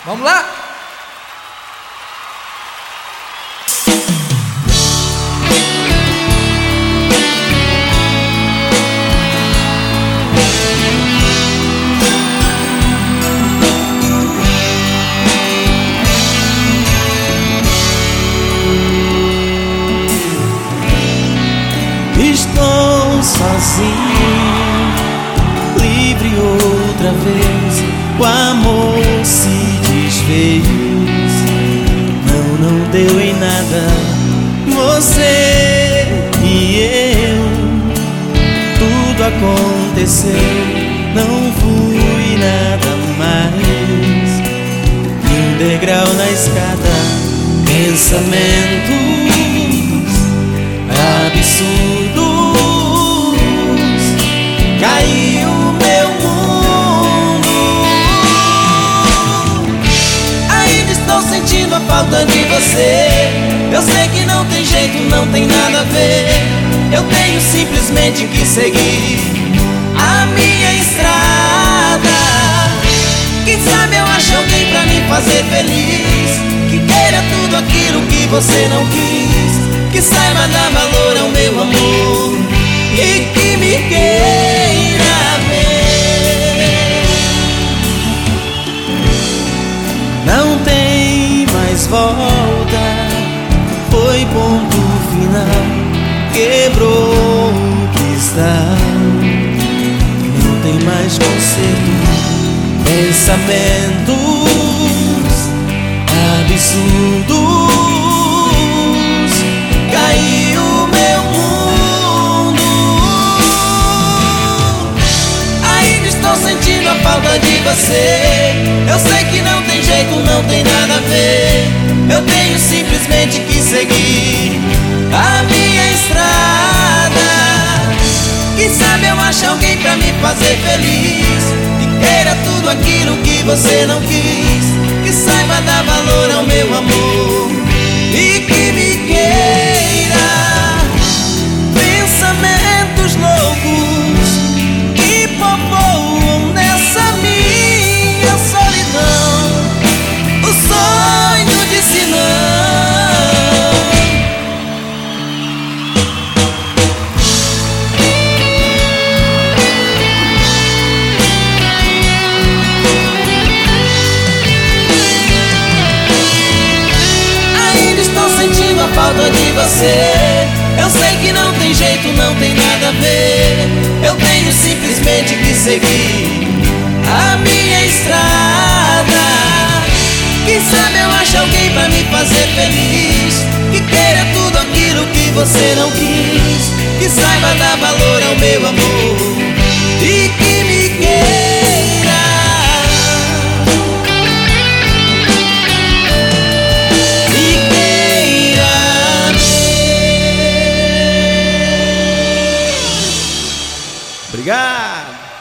Vamos lá? Estou sozinho, livre outra vez. O amor se desfez, não deu em nada. Você e eu, tudo aconteceu, não fui nada mais. Um degrau na escada, pensamentos absurdos. Caiu meu mundo. Ainda estou sentindo a falta de você. Eu sei que não tem jeito, não tem nada a ver. Eu tenho simplesmente que seguir a minha estrada. Quem sabe eu acho alguém pra me fazer feliz, que queira tudo aquilo que você não quis, que saiba dar valor ao meu amor e que me queira ver. Não tem mais volta, foi ponto final, quebrou o cristal. Não tem mais conserto, pensamentos absurdos. Caiu meu mundo. Ainda estou sentindo a falta de você. Eu sei que não tem jeito, não tem nada a ver. Eu tenho simplesmente que seguir a minha estrada. Quem sabe eu acho alguém pra me fazer feliz, que queira tudo aquilo que você não quis, que saiba dar valor ao meu amor e que me queira. Pensamentos loucos que povoam nessa minha solidão, o sonho disse não. Ainda estou sentindo a falta de você. Eu sei que não tem jeito, não tem nada a ver. Eu tenho simplesmente que seguir a minha estrada. Quem sabe eu acho alguém pra me fazer feliz, que queira tudo aquilo que você não quis, que saiba dar valor ao meu amor e que me queira. E queira ver. Obrigado.